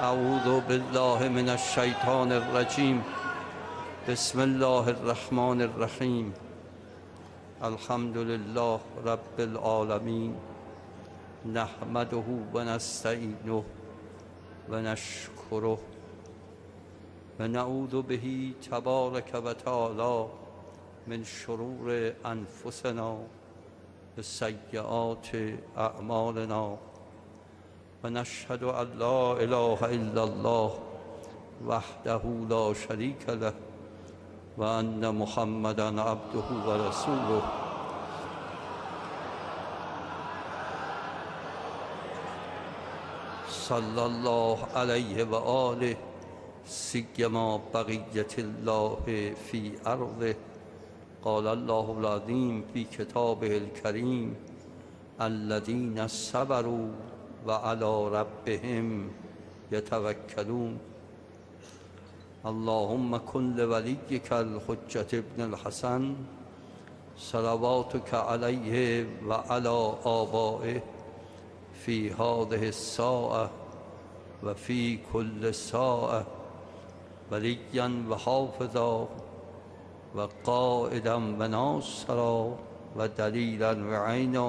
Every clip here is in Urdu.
اعوذ باللہ من الشیطان الرجیم بسم اللہ الرحمن الرحیم الحمد للہ رب العالمین نحمده ونستعینه ونشکره ونعوذ به تبارک و تعالی من شرور انفسنا وسیئات اعمالنا ونشهد ان لا اله الا الله وحده لا شريك له وان محمدا عبده ورسوله صلی الله علیه و آله سیما بقیت الله فی ارضه قال الله العظیم فی کتابه الکریم الذین صبروا وعلى ربهم يتوكلون اللهم كن لوليك الحجة ابن الحسن صلواتك عليه وعلى آبائه في هذه الساعة وفي كل ساعة وليا وحافظا وقائدا وناصرا ودليلا وعينا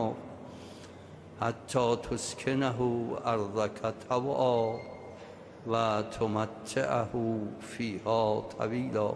حتی تسکنه ارضک طوعا و تمتعه فیها طویلا۔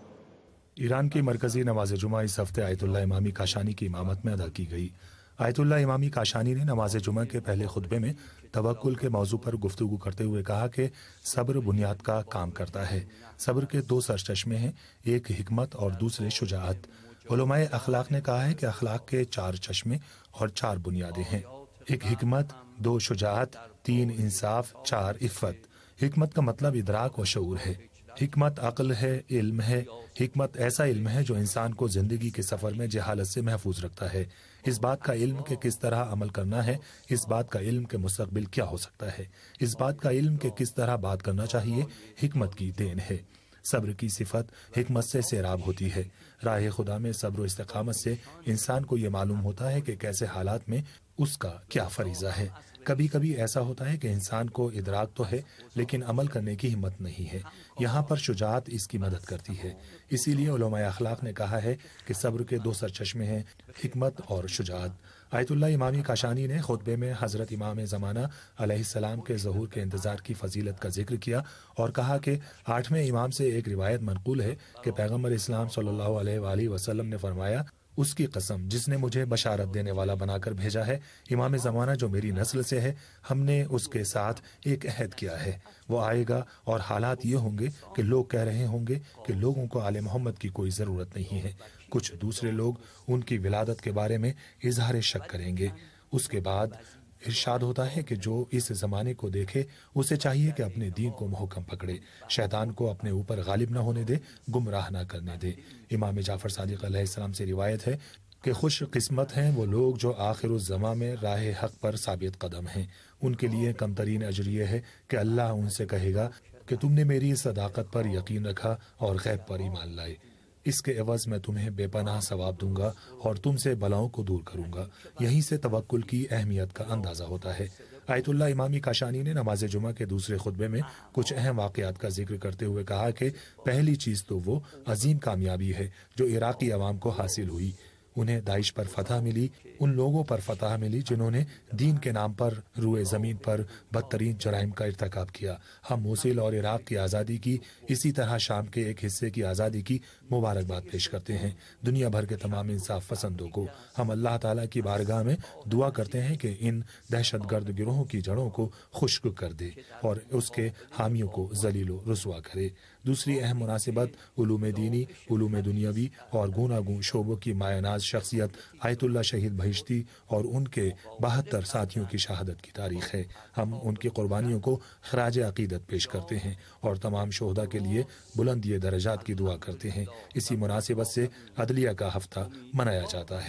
ایران کی مرکزی نماز جمعہ اس ہفتے آیت اللہ امامی کاشانی کی امامت میں ادا کی گئی۔ آیت اللہ امامی کاشانی نے نماز جمعہ کے پہلے خطبے میں توکل کے موضوع پر گفتگو کرتے ہوئے کہا کہ صبر بنیاد کا کام کرتا ہے۔ صبر کے دو سرچشمے ہیں، ایک حکمت اور دوسرے شجاعت۔ علماء اخلاق نے کہا ہے کہ اخلاق کے 4 چشمے اور 4 بنیادیں ہیں، 1 حکمت، 2 شجاعت، 3 انصاف، 4 عفت۔ حکمت کا مطلب ادراک و شعور ہے۔ حکمت عقل ہے، علم ہے۔ حکمت ایسا علم ہے جو انسان کو زندگی کے سفر میں جہالت سے محفوظ رکھتا ہے۔ اس بات کا علم کہ کس طرح عمل کرنا ہے، اس بات کا علم کہ مستقبل کیا ہو سکتا ہے، اس بات کا علم کہ کس طرح بات کرنا چاہیے، حکمت کی دین ہے۔ صبر کی صفت حکمت سے سیراب ہوتی ہے۔ راہ خدا میں صبر و استقامت سے انسان کو یہ معلوم ہوتا ہے کہ کیسے حالات میں اس کا کیا فریضہ ہے۔ کبھی کبھی ایسا ہوتا ہے کہ انسان کو ادراک تو ہے لیکن عمل کرنے کی ہمت نہیں ہے، یہاں پر شجاعت اس کی مدد کرتی ہے۔ اسی لیے علماء اخلاق نے کہا ہے کہ صبر کے 2 سرچشمے ہیں، حکمت اور شجاعت۔ آیت اللہ امامی کاشانی نے خطبے میں حضرت امام زمانہ علیہ السلام کے ظہور کے انتظار کی فضیلت کا ذکر کیا اور کہا کہ 8ویں امام سے ایک روایت منقول ہے کہ پیغمبر اسلام صلی اللہ علیہ وآلہ وسلم نے فرمایا، اس کی قسم جس نے مجھے بشارت دینے والا بنا کر بھیجا ہے، امام زمانہ جو میری نسل سے ہے، ہم نے اس کے ساتھ ایک عہد کیا ہے، وہ آئے گا اور حالات یہ ہوں گے کہ لوگ کہہ رہے ہوں گے کہ لوگوں کو آل محمد کی کوئی ضرورت نہیں ہے، کچھ دوسرے لوگ ان کی ولادت کے بارے میں اظہار شک کریں گے۔ اس کے بعد ارشاد ہوتا ہے کہ جو اس زمانے کو دیکھے اسے چاہیے کہ اپنے دین کو محکم پکڑے، شیطان کو اپنے اوپر غالب نہ ہونے دے، گمراہ نہ کرنے دے۔ امام جعفر صادق علیہ السلام سے روایت ہے کہ خوش قسمت ہیں وہ لوگ جو آخر الزمان میں راہ حق پر ثابت قدم ہیں، ان کے لیے کم ترین اجر یہ ہے کہ اللہ ان سے کہے گا کہ تم نے میری صداقت پر یقین رکھا اور غیب پر ایمان لائے، اس کے عوض میں تمہیں بے پناہ ثواب دوں گا اور تم سے بلاؤں کو دور کروں گا۔ یہیں سے توکل کی اہمیت کا اندازہ ہوتا ہے۔ آیت اللہ امامی کاشانی نے نماز جمعہ کے دوسرے خطبے میں کچھ اہم واقعات کا ذکر کرتے ہوئے کہا کہ پہلی چیز تو وہ عظیم کامیابی ہے جو عراقی عوام کو حاصل ہوئی، انہیں داعش پر فتح ملی، ان لوگوں پر فتح ملی جنہوں نے دین کے نام پر روئے زمین پر بدترین جرائم کا ارتکاب کیا۔ ہم موصل اور عراق کی آزادی کی، اسی طرح شام کے ایک حصے کی آزادی کی مبارکباد پیش کرتے ہیں دنیا بھر کے تمام انصاف پسندوں کو۔ ہم اللہ تعالیٰ کی بارگاہ میں دعا کرتے ہیں کہ ان دہشت گرد گروہوں کی جڑوں کو خشک کر دے اور اس کے حامیوں کو ذلیل و رسوا کرے۔ دوسری اہم مناسبت علوم دینی، علوم دنیاوی اور گوناگون شعبوں کی مایہ ناز شخصیت آیت اللہ شہید بہشتی اور ان کے 72 ساتھیوں کی شہادت کی تاریخ ہے۔ ہم ان کی قربانیوں کو خراج عقیدت پیش کرتے ہیں اور تمام شہداء کے لیے بلندی درجات کی دعا کرتے ہیں۔ اسی مناسبت سے عدلیہ کا ہفتہ منایا جاتا ہے۔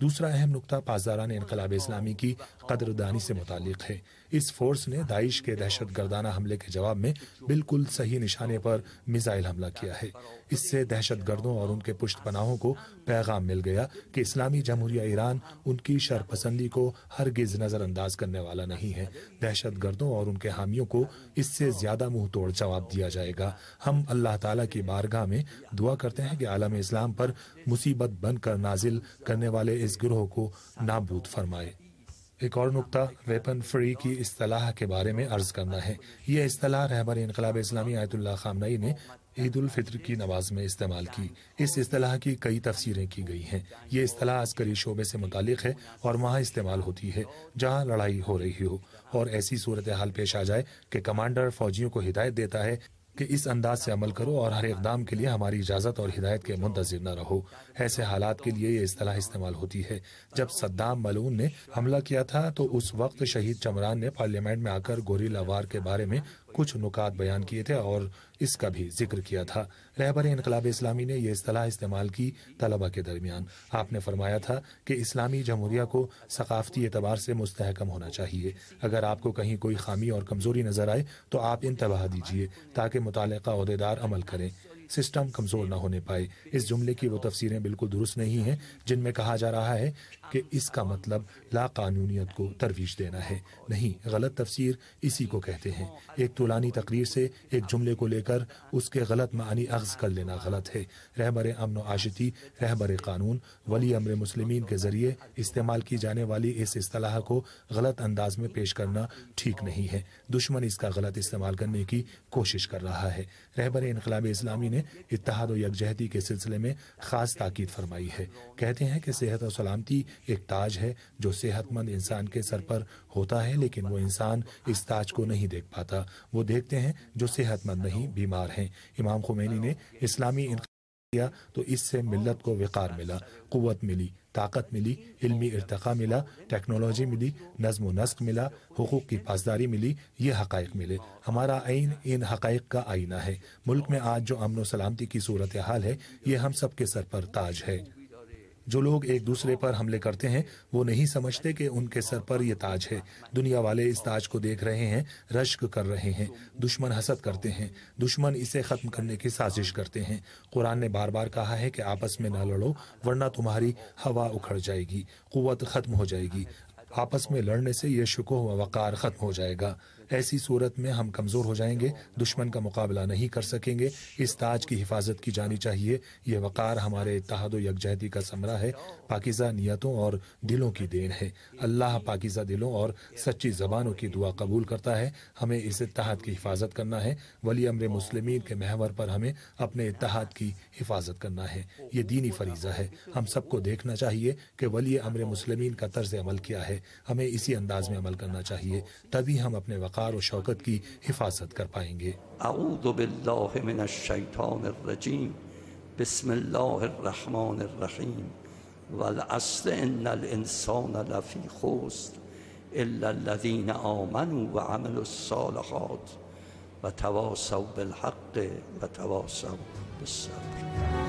دوسرا اہم نقطہ پاسداران انقلاب اسلامی کی قدردانی سے متعلق ہے۔ اس فورس نے داعش کے دہشت گردانہ حملے کے جواب میں بالکل صحیح نشانے پر میزائل حملہ کیا ہے۔ اس سے دہشت گردوں اور ان کے پشت پناہوں کو پیغام مل گیا کہ اسلامی جمہوریہ ایران ان کی شرپسندی کو ہرگز نظر انداز کرنے والا نہیں ہے۔ دہشت گردوں اور ان کے حامیوں کو اس سے زیادہ منہ توڑ جواب دیا جائے گا۔ ہم اللہ تعالیٰ کی بارگاہ میں دعا کرتے ہیں کہ عالم اسلام پر مصیبت بن کر نازل کرنے والے اس گروہ کو نابود فرمائے۔ ایک اور نقطہ ویپن فری کی اصطلاح کے بارے میں عرض کرنا ہے۔ یہ اصطلاح رہبر انقلاب اسلامی آیت اللہ خامنئی نے عید الفطر کی نماز میں استعمال کی۔ اس اصطلاح کی کئی تفسیریں کی گئی ہیں۔ یہ اصطلاح عسکری شعبے سے متعلق ہے اور وہاں استعمال ہوتی ہے جہاں لڑائی ہو رہی ہو اور ایسی صورتحال پیش آ جائے کہ کمانڈر فوجیوں کو ہدایت دیتا ہے کہ اس انداز سے عمل کرو اور ہر اقدام کے لیے ہماری اجازت اور ہدایت کے منتظر نہ رہو۔ ایسے حالات کے لیے یہ اصطلاح استعمال ہوتی ہے۔ جب صدام ملعون نے حملہ کیا تھا تو اس وقت شہید چمران نے پارلیمنٹ میں آ کر گوریلا وار کے بارے میں کچھ نکات بیان کیے تھے اور اس کا بھی ذکر کیا تھا۔ رہبر انقلاب اسلامی نے یہ اصطلاح استعمال کی طلبہ کے درمیان۔ آپ نے فرمایا تھا کہ اسلامی جمہوریہ کو ثقافتی اعتبار سے مستحکم ہونا چاہیے۔ اگر آپ کو کہیں کوئی خامی اور کمزوری نظر آئے تو آپ انتباہ دیجیے تاکہ متعلقہ عہدیدار عمل کریں، سسٹم کمزور نہ ہونے پائے۔ اس جملے کی وہ تفسیریں بالکل درست نہیں ہیں جن میں کہا جا رہا ہے کہ اس کا مطلب لا قانونیت کو ترویج دینا ہے۔ نہیں، غلط تفسیر اسی کو کہتے ہیں۔ ایک طولانی تقریر سے ایک جملے کو لے کر اس کے غلط معنی اخذ کر لینا غلط ہے۔ رہبر امن و آشتی، رہبر قانون، ولی امر مسلمین کے ذریعے استعمال کی جانے والی اس اصطلاح کو غلط انداز میں پیش کرنا ٹھیک نہیں ہے۔ دشمن اس کا غلط استعمال کرنے کی کوشش کر رہا ہے۔ رہبر انقلاب اسلامی نے اتحاد و یکجہتی کے سلسلے میں خاص تاکید فرمائی ہے۔ کہتے ہیں کہ صحت و سلامتی ایک تاج ہے جو صحت مند انسان کے سر پر ہوتا ہے، لیکن وہ انسان اس تاج کو نہیں دیکھ پاتا۔ وہ دیکھتے ہیں جو صحت مند نہیں، بیمار ہیں۔ امام خمینی نے اسلامی انقلاب کیا تو اس سے ملت کو وقار ملا، قوت ملی، طاقت ملی، علمی ارتقاء ملا، ٹیکنالوجی ملی، نظم و نسق ملا، حقوق کی پاسداری ملی، یہ حقائق ملے۔ ہمارا عین ان حقائق کا آئینہ ہے۔ ملک میں آج جو امن و سلامتی کی صورتحال ہے یہ ہم سب کے سر پر تاج ہے۔ جو لوگ ایک دوسرے پر حملے کرتے ہیں وہ نہیں سمجھتے کہ ان کے سر پر یہ تاج ہے۔ دنیا والے اس تاج کو دیکھ رہے ہیں، رشک کر رہے ہیں۔ دشمن حسد کرتے ہیں، دشمن اسے ختم کرنے کی سازش کرتے ہیں۔ قرآن نے بار بار کہا ہے کہ آپس میں نہ لڑو ورنہ تمہاری ہوا اکھڑ جائے گی، قوت ختم ہو جائے گی۔ آپس میں لڑنے سے یہ شکوہ و وقار ختم ہو جائے گا۔ ایسی صورت میں ہم کمزور ہو جائیں گے، دشمن کا مقابلہ نہیں کر سکیں گے۔ اس تاج کی حفاظت کی جانی چاہیے۔ یہ وقار ہمارے اتحاد و یکجہتی کا ثمرہ ہے، پاکیزہ نیتوں اور دلوں کی دین ہے۔ اللہ پاکیزہ دلوں اور سچی زبانوں کی دعا قبول کرتا ہے۔ ہمیں اس اتحاد کی حفاظت کرنا ہے۔ ولی امر مسلمین کے محور پر ہمیں اپنے اتحاد کی حفاظت کرنا ہے۔ یہ دینی فریضہ ہے۔ ہم سب کو دیکھنا چاہیے کہ ولی امر مسلمین کا طرز عمل کیا ہے۔ ہمیں اسی انداز میں عمل کرنا چاہیے، تبھی ہم اپنے وقار و شوکت کی حفاظت کر پائیں گے۔ اعوذ باللہ من الشیطان الرجیم، بسم اللہ الرحمن الرحیم، والعصر ان الانسان لفی خسر الا الذین آمنوا وعملوا الصالحات وتواصوا بالحق وتواصوا بالصبر۔